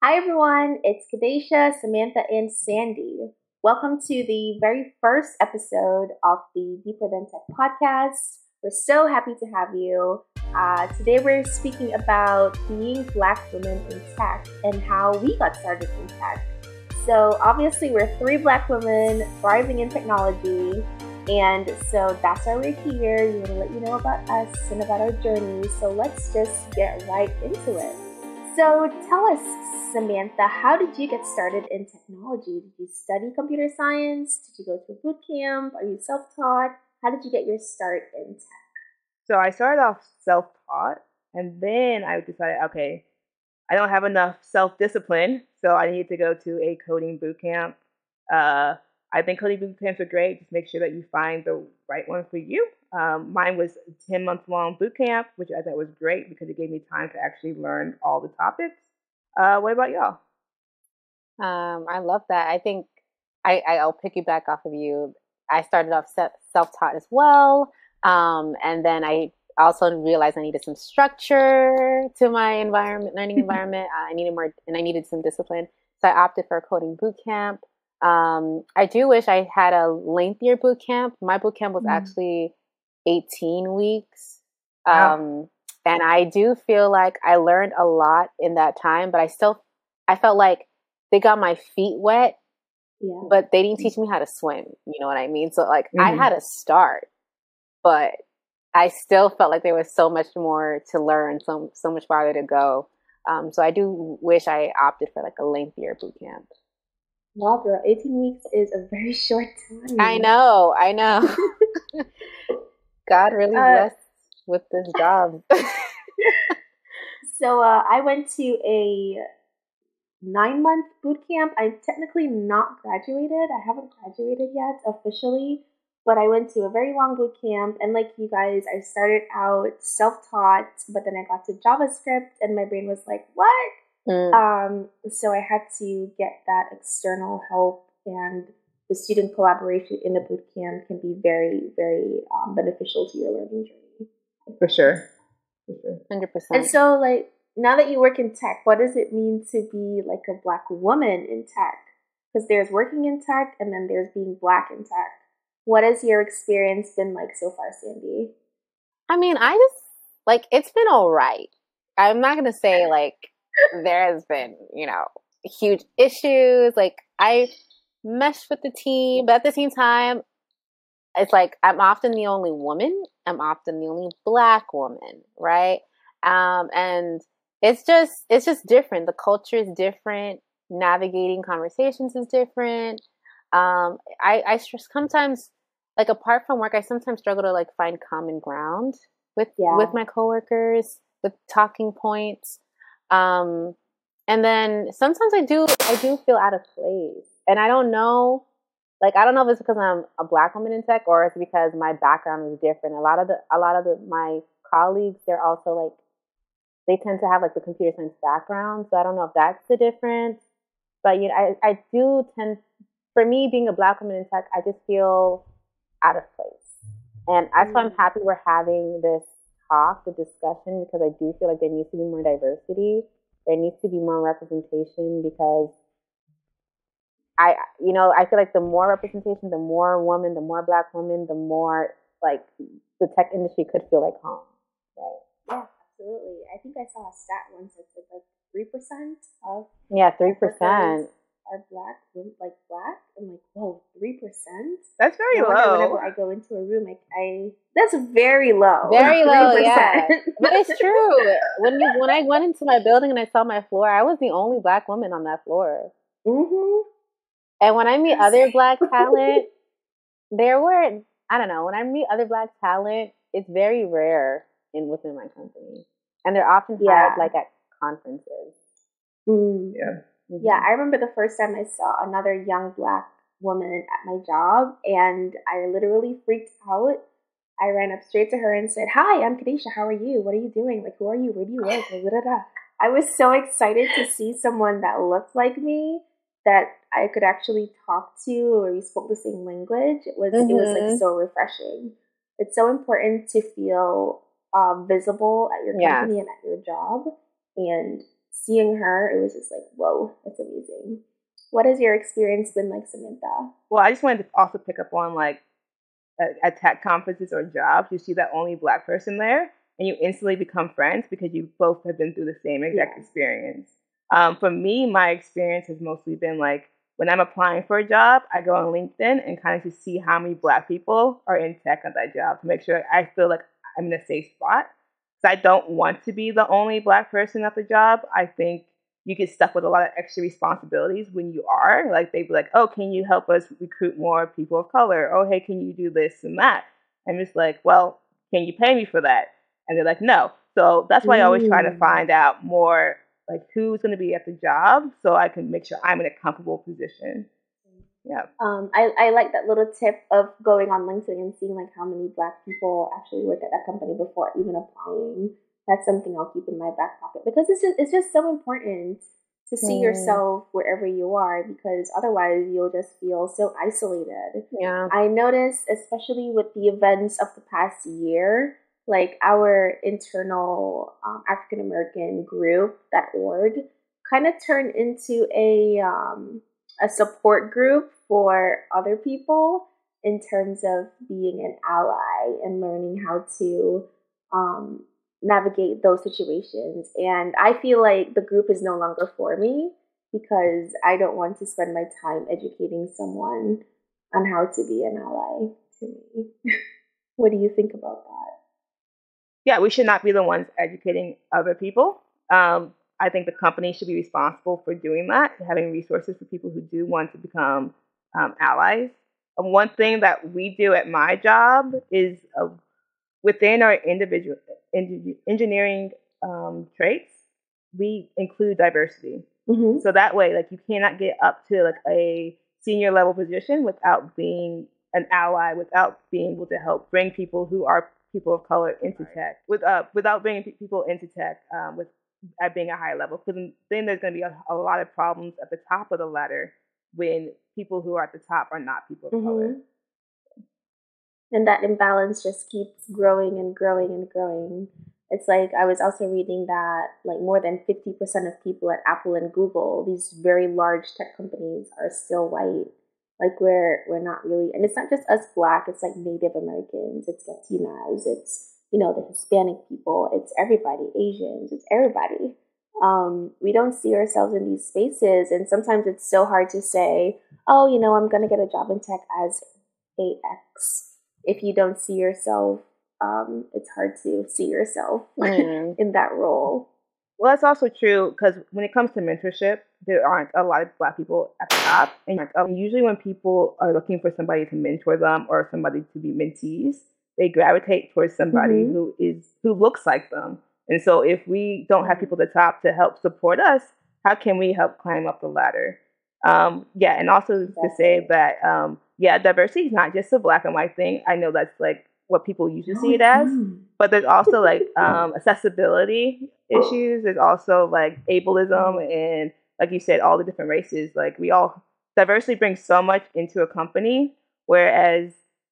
Hi everyone, it's Kadesha, Samantha, and Sandy. Welcome to the very first episode of the Deeper Than Tech podcast. We're so happy to have you. Today we're speaking about being Black women in tech and how we got started in tech. So obviously we're three Black women thriving in technology, and so that's why we're here. We want to let you know about us and about our journey. So let's just get right into it. So tell us, Samantha, how did you get started in technology? Did you study computer science? Did you go to a boot camp? Are you self-taught? How did you get your start in tech? So I started off self-taught, and then I decided, okay, I don't have enough self-discipline, so I need to go to a coding boot camp. I think coding boot camps are great. Just make sure that you find the right one for you. Mine was a 10-month long boot camp, which I thought was great because it gave me time to actually learn all the topics. What about y'all? I love that. I think I'll piggyback off of you. I started off self-taught as well. And then I also realized I needed some structure to my learning environment. I needed more, and I needed some discipline. So I opted for a coding boot camp. I do wish I had a lengthier boot camp. My boot camp was actually 18 weeks. Wow. And I do feel like I learned a lot in that time, but I felt like they got my feet wet, but they didn't teach me how to swim. You know what I mean? So like I had a start, but I still felt like there was so much more to learn, so much farther to go. So I do wish I opted for like a lengthier boot camp. Wow, girl, 18 weeks is a very short time. I know. God really blessed with this job. So I went to a 9-month boot camp. I'm technically not graduated. I haven't graduated yet officially, but I went to a very long boot camp. And like you guys, I started out self-taught, but then I got to JavaScript and my brain was like, what? So I had to get that external help, and the student collaboration in a boot camp can be very, very beneficial to your learning journey. For sure. 100%. And so, like, now that you work in tech, what does it mean to be like a Black woman in tech? Because there's working in tech and then there's being Black in tech. What has your experience been like so far, Sandy? I mean, it's been all right. I'm not going to say like there has been, huge issues. Like I meshed with the team, but at the same time, it's like I'm often the only woman. I'm often the only Black woman, right? And it's just different. The culture is different. Navigating conversations is different. I sometimes, like apart from work, I sometimes struggle to like find common ground with my coworkers, with talking points. And then sometimes I do feel out of place, and I don't know if it's because I'm a Black woman in tech or it's because my background is different. A lot of my colleagues, they're also like, they tend to have like the computer science background. So I don't know if that's the difference, but I do tend, for me being a Black woman in tech, I just feel out of place. And that's why I'm happy we're having this talk, the discussion, because I do feel like there needs to be more diversity. There needs to be more representation, because I feel like the more representation, the more women, the more Black women, the more like the tech industry could feel like home, right? Yeah, absolutely. I think I saw a stat once that said like 3% of 3% are Black, like Black. I'm like, whoa, 3%? That's very low. Whenever I go into a room, that's very low. Very low, 3%. Yeah. But it's true. When I went into my building and I saw my floor, I was the only Black woman on that floor. And when I meet other Black talent, when I meet other Black talent, it's very rare within my company. And they're often hired like at conferences. Yeah, I remember the first time I saw another young Black woman at my job, and I literally freaked out. I ran up straight to her and said, "Hi, I'm Kadesha. How are you? What are you doing? Like, who are you? Where do you work?" I was so excited to see someone that looked like me, that I could actually talk to, or we spoke the same language. It was like so refreshing. It's so important to feel visible at your company and at your job. And seeing her, it was just like, whoa, that's amazing. What has your experience been like, Samantha? Well, I just wanted to also pick up on like at tech conferences or jobs, you see that only Black person there, and you instantly become friends because you both have been through the same exact experience. For me, my experience has mostly been like when I'm applying for a job, I go on LinkedIn and kind of to see how many Black people are in tech at that job to make sure I feel like I'm in a safe spot. So I don't want to be the only Black person at the job. I think you get stuck with a lot of extra responsibilities when you are. Like they'd be like, oh, can you help us recruit more people of color? Oh, hey, can you do this and that? I'm just like, well, can you pay me for that? And they're like, no. So that's why I always try to find out more like who's going to be at the job so I can make sure I'm in a comfortable position. Yeah. I like that little tip of going on LinkedIn and seeing like how many Black people actually work at that company before even applying. That's something I'll keep in my back pocket because it's just so important to see yourself wherever you are, because otherwise you'll just feel so isolated. Yeah. I noticed, especially with the events of the past year, like our internal African American group, that org, kind of turned into a support group for other people in terms of being an ally and learning how to navigate those situations. And I feel like the group is no longer for me because I don't want to spend my time educating someone on how to be an ally to me. What do you think about that? Yeah, we should not be the ones educating other people. I think the company should be responsible for doing that, having resources for people who do want to become allies. One thing that we do at my job is within our individual engineering traits, we include diversity. Mm-hmm. So that way, like you cannot get up to like a senior level position without being an ally, without being able to help bring people who are people of color into tech, without bringing people into tech at being a high level. Because then there's going to be a lot of problems at the top of the ladder when people who are at the top are not people of color. And that imbalance just keeps growing and growing and growing. It's like I was also reading that like more than 50% of people at Apple and Google, these very large tech companies, are still white. Like we're not really, and it's not just us Black, it's like Native Americans, it's Latinas, it's, you know, the Hispanic people, it's everybody, Asians, it's everybody. We don't see ourselves in these spaces, and sometimes it's so hard to say, oh, you know, I'm going to get a job in tech as AX. If you don't see yourself, it's hard to see yourself in that role. Well, that's also true because when it comes to mentorship, there aren't a lot of Black people at the top. And usually when people are looking for somebody to mentor them or somebody to be mentees, they gravitate towards somebody who looks like them. And so if we don't have people at the top to help support us, how can we help climb up the ladder? And also to say that, diversity is not just a Black and white thing. I know that's like what people usually see it as, but there's also like accessibility issues. There's also like ableism and, like you said, all the different races. Like diversity brings so much into a company, whereas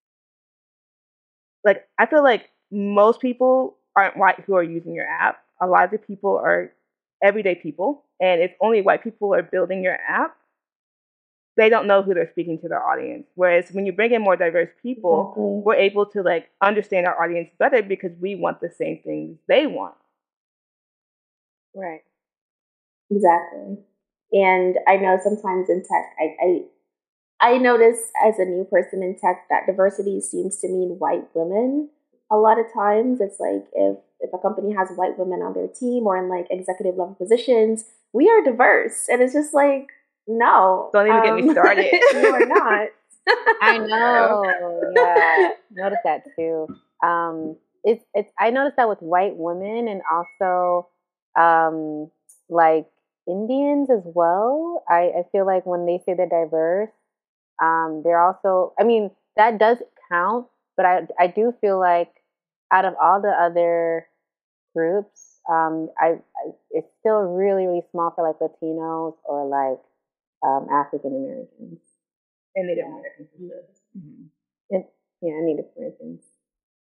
like I feel like most people aren't white who are using your app. A lot of the people are everyday people, and if only white people are building your app, they don't know who they're speaking to their audience. Whereas when you bring in more diverse people, we're able to like understand our audience better because we want the same things they want. Right. Exactly. And I know sometimes in tech, I notice as a new person in tech that diversity seems to mean white women. A lot of times it's like if a company has white women on their team or in like executive level positions, we are diverse. And it's just like, no. Don't even get me started. You are not. I know. Yeah. Noticed that too. It's I noticed that with white women and also like Indians as well. I feel like when they say they're diverse, they're also, I mean, that does count, but I do feel like out of all the other groups, it's still really, really small for like Latinos or like African Americans. And Native Americans. Native Americans.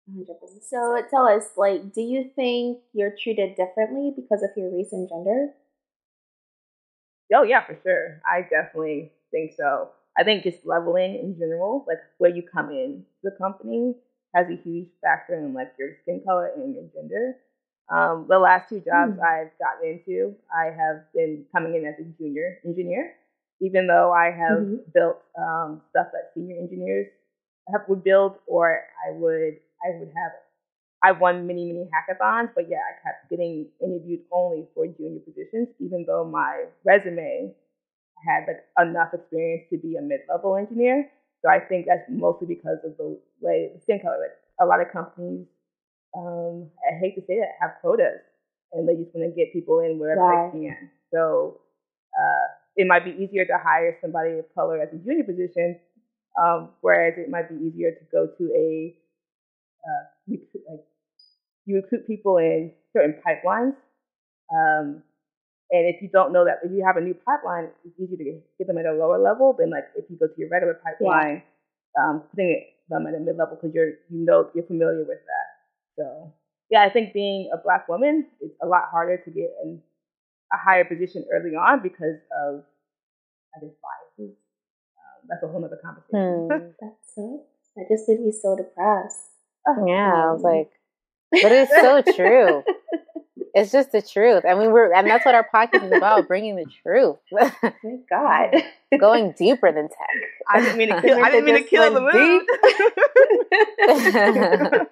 100%. So tell us, like, do you think you're treated differently because of your race and gender? Oh yeah, for sure. I definitely think so. I think just leveling in general, like where you come in the company, has a huge factor in like your skin color and your gender. The last two jobs Hmm. I've gotten into, I have been coming in as a junior engineer, even though I have Mm-hmm. built stuff that senior engineers would build, or I would have. I've won many hackathons, but yeah, I kept getting interviewed only for junior positions, even though my resume had like enough experience to be a mid-level engineer. So I think that's mostly because of the way the skin color. Like a lot of companies, I hate to say that, have quotas, and they just want to get people in wherever they Wow. can. So it might be easier to hire somebody of color as a junior position, whereas it might be easier to go to a like you recruit people in certain pipelines. Um, and if you don't know that, if you have a new pipeline, it's easy to get them at a lower level than like if you go to your regular Yeah. pipeline, putting them at a mid level because you're familiar with that. So yeah, I think being a Black woman is a lot harder to get in a higher position early on because of I guess biases. That's a whole other conversation. Hmm. That sucks. That just made me so depressed. Yeah, I was Um, like, but it's so true. It's just the truth. I mean, and that's what our podcast is about, bringing the truth. my God. Going deeper than I didn't mean to kill. I Samantha didn't mean to just kill the went deep. tech.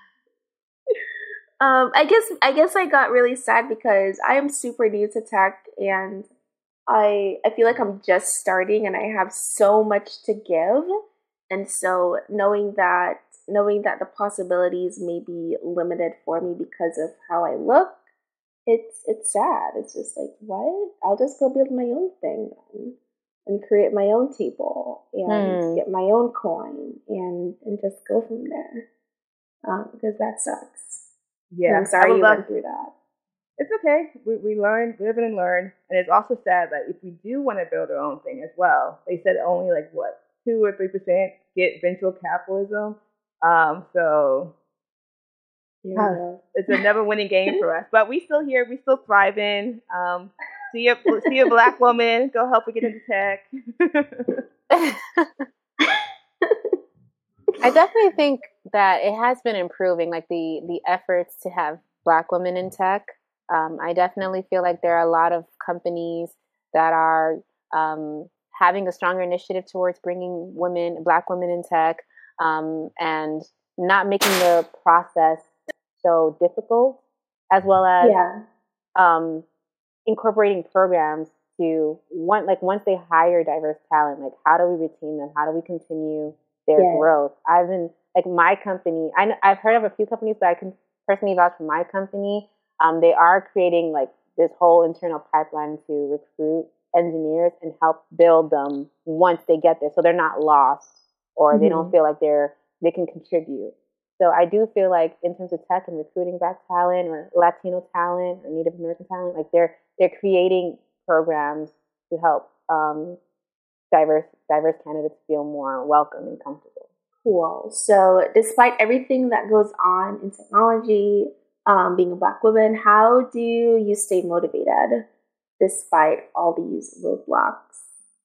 I guess I got really sad because I am super new to tech and I feel like I'm just starting and I have so much to give. And so knowing that the possibilities may be limited for me because of how I look, it's sad. It's just like, what? I'll just go build my own thing and create my own table and Hmm. get my own coin and just go from there. Because that sucks. And I'm Yeah, I sorry would you love. went through that. It's okay. We learn, live and learn. And it's also sad that if we do want to build our own thing as well, they said only like what, 2 or 3% get venture capitalism. So There we go. it's a never winning game for us. But we still here, we still thriving. See a Black woman, go help her get into tech. I definitely think that it has been improving, like the efforts to have Black women in tech. I definitely feel like there are a lot of companies that are having a stronger initiative towards bringing Black women in tech, and not making the process so difficult, as well as Yeah. um, incorporating programs to once they hire diverse talent, like how do we retain them? How do we continue their Yes. growth? I've been like my company. I've heard of a few companies, but I can personally vouch for my company. They are creating like this whole internal pipeline to recruit engineers and help build them once they get there, so they're not lost or they don't Hmm. feel like they can contribute. So I do feel like in terms of tech and recruiting Black talent or Latino talent or Native American talent, like they're creating programs to help diverse candidates feel more welcome and comfortable. Cool. So, despite everything that goes on in technology, being a Black woman, how do you stay motivated despite all these roadblocks?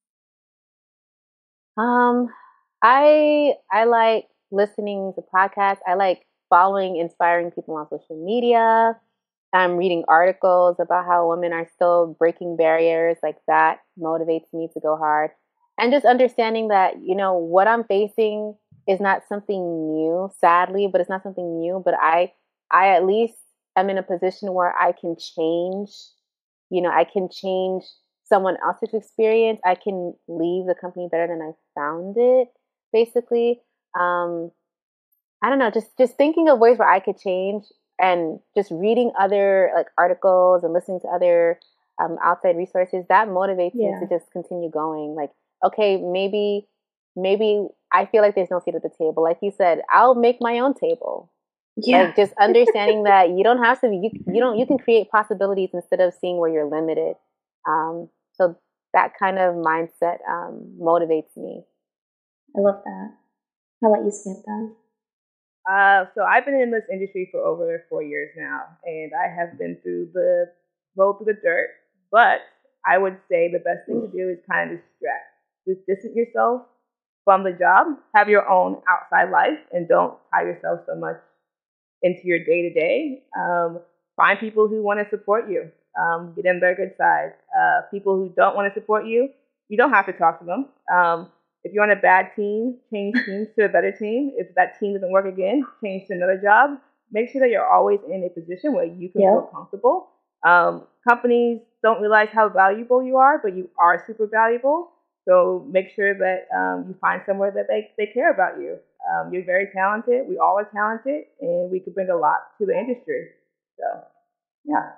Um, I like listening to podcasts. I like following inspiring people on social media. I'm reading articles about how women are still breaking barriers. Like that motivates me to go hard. And just understanding that, what I'm facing is not something new, sadly, but it's not something new. But I at least am in a position where I can change, I can change someone else's experience. I can leave the company better than I found it, basically. Um, I don't know, just thinking of ways where I could change and just reading other like articles and listening to other outside resources that motivates me to Yeah. just continue going. Like, okay, maybe I feel like there's no seat at the table. Like you said, I'll make my own table. Yeah. Like just understanding that you don't have to be you can create possibilities instead of seeing where you're limited. So that kind of mindset motivates me. I love that. How about you, Samantha? So I've been in this industry for over 4 years now, and I have been through the road through the dirt. But I would say the best thing to do is kind of distract, just distance yourself from the job, have your own outside life, and don't tie yourself so much into your day to day. Find people who want to support you. Get in their good side. People who don't want to support you, you don't have to talk to them. If you're on a bad team, change teams to a better team. If that team doesn't work again, change to another job. Make sure that you're always in a position where you can feel comfortable. Companies don't realize how valuable you are, but you are super valuable. So make sure that you find somewhere that they care about you. You're very talented. We all are talented, and we could bring a lot to the industry. So, yeah.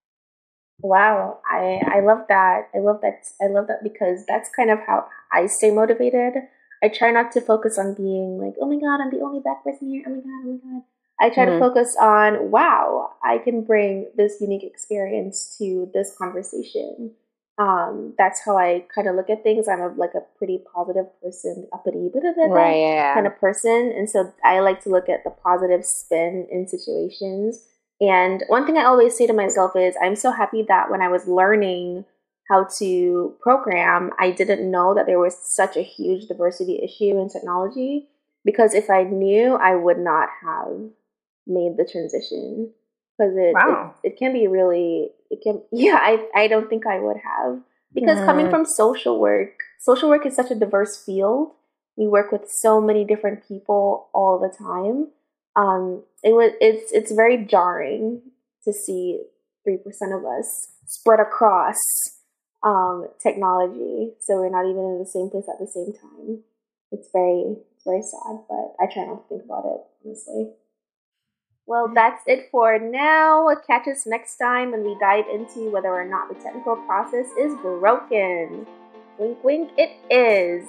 Wow, I love that. I love that because that's kind of how I stay motivated. I try not to focus on being like, oh my God, I'm the only Black person here. Oh my God, oh my God. I try to focus on, wow, I can bring this unique experience to this conversation. That's how I kind of look at things. I'm a pretty positive person, uppity, kind of person. And so I like to look at the positive spin in situations. And one thing I always say to myself is, I'm so happy that when I was learning how to program, I didn't know that there was such a huge diversity issue in technology, because if I knew, I would not have made the transition, because it can be really, I don't think I would have, because coming from social work is such a diverse field. We work with so many different people all the time. It's very jarring to see 3% of us spread across technology, so we're not even in the same place at the same time. It's very sad, but I try not to think about it, honestly. Well, that's it for now. Catch us next time when we dive into whether or not the technical process is broken. Wink, wink, it is.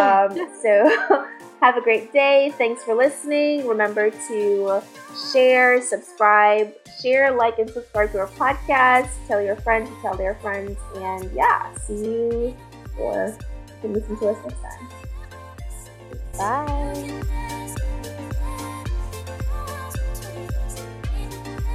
So have a great day. Thanks for listening. Remember to share, subscribe, like, and subscribe to our podcast. Tell your friends to tell their friends. And see you, or you can listen to us next time. Bye.